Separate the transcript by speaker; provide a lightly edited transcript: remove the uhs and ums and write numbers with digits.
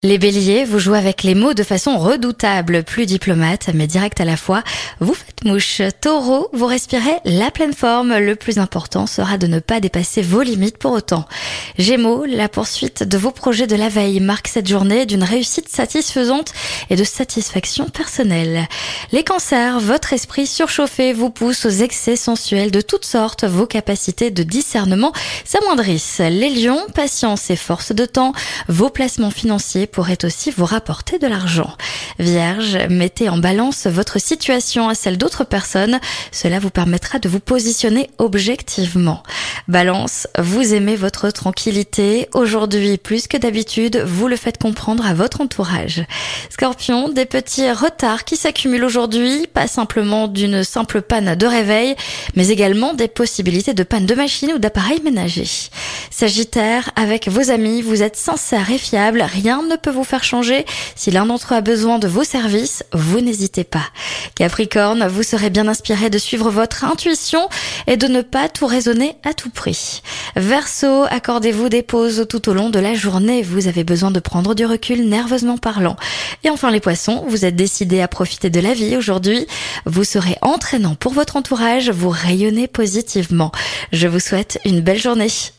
Speaker 1: Les béliers, vous jouez avec les mots de façon redoutable, plus diplomate mais direct à la fois. Vous faites mouche. Taureau, vous respirez la pleine forme. Le plus important sera de ne pas dépasser vos limites pour autant. Gémeaux, la poursuite de vos projets de la veille marque cette journée d'une réussite satisfaisante et de satisfaction personnelle. Les cancers, votre esprit surchauffé vous pousse aux excès sensuels de toutes sortes. Vos capacités de discernement s'amoindrissent. Les lions, patience et force de temps. Vos placements financiers pourrait aussi vous rapporter de l'argent. Vierge, mettez en balance votre situation à celle d'autres personnes. Cela vous permettra de vous positionner objectivement. Balance, vous aimez votre tranquillité. Aujourd'hui, plus que d'habitude, vous le faites comprendre à votre entourage. Scorpion, des petits retards qui s'accumulent aujourd'hui, pas simplement d'une simple panne de réveil, mais également des possibilités de panne de machine ou d'appareil ménager. Sagittaire, avec vos amis, vous êtes sincère et fiable, rien ne peut vous faire changer. Si l'un d'entre eux a besoin de vos services, vous n'hésitez pas. Capricorne, vous serez bien inspiré de suivre votre intuition et de ne pas tout raisonner à tout prix. Verseau, accordez-vous des pauses tout au long de la journée. Vous avez besoin de prendre du recul nerveusement parlant. Et enfin les poissons, vous êtes décidés à profiter de la vie aujourd'hui. Vous serez entraînant pour votre entourage, vous rayonnez positivement. Je vous souhaite une belle journée.